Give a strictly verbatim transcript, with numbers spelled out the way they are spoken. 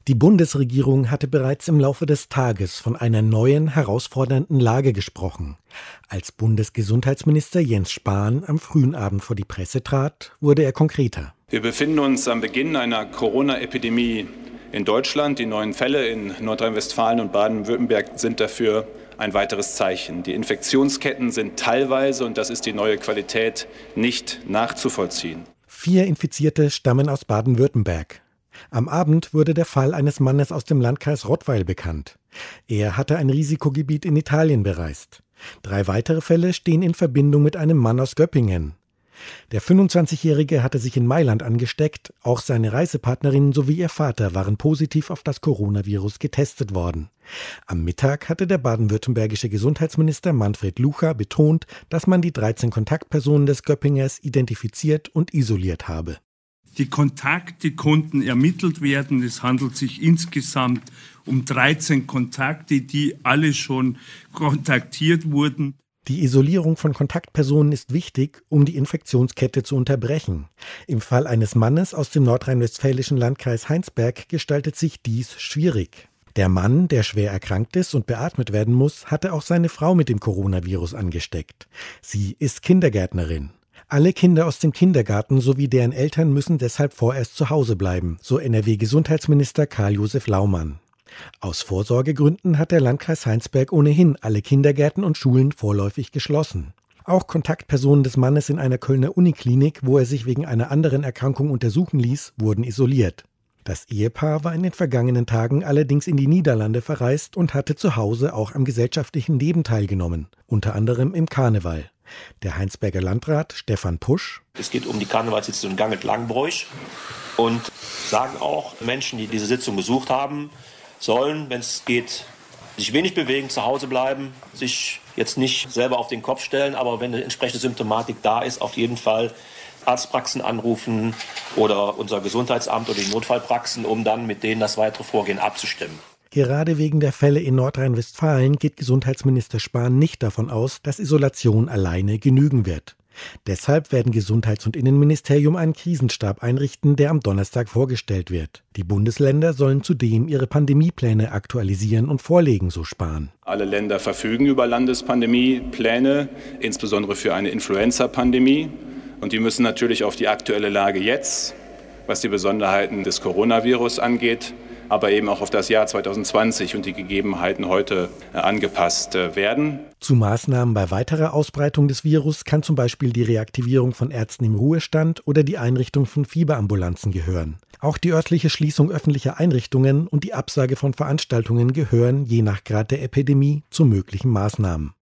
Die Bundesregierung hatte bereits im Laufe des Tages von einer neuen, herausfordernden Lage gesprochen. Als Bundesgesundheitsminister Jens Spahn am frühen Abend vor die Presse trat, wurde er konkreter. Wir befinden uns am Beginn einer Corona-Epidemie in Deutschland. Die neuen Fälle in Nordrhein-Westfalen und Baden-Württemberg sind dafür ein weiteres Zeichen. Die Infektionsketten sind teilweise, und das ist die neue Qualität, nicht nachzuvollziehen. Vier Infizierte stammen aus Baden-Württemberg. Am Abend wurde der Fall eines Mannes aus dem Landkreis Rottweil bekannt. Er hatte ein Risikogebiet in Italien bereist. Drei weitere Fälle stehen in Verbindung mit einem Mann aus Göppingen. Der fünfundzwanzigjährige hatte sich in Mailand angesteckt, auch seine Reisepartnerin sowie ihr Vater waren positiv auf das Coronavirus getestet worden. Am Mittag hatte der baden-württembergische Gesundheitsminister Manfred Lucha betont, dass man die dreizehn Kontaktpersonen des Göppingers identifiziert und isoliert habe. Die Kontakte konnten ermittelt werden. Es handelt sich insgesamt um dreizehn Kontakte, die alle schon kontaktiert wurden. Die Isolierung von Kontaktpersonen ist wichtig, um die Infektionskette zu unterbrechen. Im Fall eines Mannes aus dem nordrhein-westfälischen Landkreis Heinsberg gestaltet sich dies schwierig. Der Mann, der schwer erkrankt ist und beatmet werden muss, hatte auch seine Frau mit dem Coronavirus angesteckt. Sie ist Kindergärtnerin. Alle Kinder aus dem Kindergarten sowie deren Eltern müssen deshalb vorerst zu Hause bleiben, so N R W-Gesundheitsminister Karl-Josef Laumann. Aus Vorsorgegründen hat der Landkreis Heinsberg ohnehin alle Kindergärten und Schulen vorläufig geschlossen. Auch Kontaktpersonen des Mannes in einer Kölner Uniklinik, wo er sich wegen einer anderen Erkrankung untersuchen ließ, wurden isoliert. Das Ehepaar war in den vergangenen Tagen allerdings in die Niederlande verreist und hatte zu Hause auch am gesellschaftlichen Leben teilgenommen, unter anderem im Karneval. Der Heinsberger Landrat Stefan Pusch: Es geht um die Karnevalssitzung in Ganget-Langenbroich und sagen auch, Menschen, die diese Sitzung besucht haben, sollen, wenn es geht, sich wenig bewegen, zu Hause bleiben, sich jetzt nicht selber auf den Kopf stellen, aber wenn eine entsprechende Symptomatik da ist, auf jeden Fall Arztpraxen anrufen oder unser Gesundheitsamt oder die Notfallpraxen, um dann mit denen das weitere Vorgehen abzustimmen. Gerade wegen der Fälle in Nordrhein-Westfalen geht Gesundheitsminister Spahn nicht davon aus, dass Isolation alleine genügen wird. Deshalb werden Gesundheits- und Innenministerium einen Krisenstab einrichten, der am Donnerstag vorgestellt wird. Die Bundesländer sollen zudem ihre Pandemiepläne aktualisieren und vorlegen, so Spahn. Alle Länder verfügen über Landespandemiepläne, insbesondere für eine Influenza-Pandemie. Und die müssen natürlich auf die aktuelle Lage jetzt, was die Besonderheiten des Coronavirus angeht, aber eben auch auf das Jahr zwanzig zwanzig und die Gegebenheiten heute angepasst werden. Zu Maßnahmen bei weiterer Ausbreitung des Virus kann zum Beispiel die Reaktivierung von Ärzten im Ruhestand oder die Einrichtung von Fieberambulanzen gehören. Auch die örtliche Schließung öffentlicher Einrichtungen und die Absage von Veranstaltungen gehören, je nach Grad der Epidemie, zu möglichen Maßnahmen.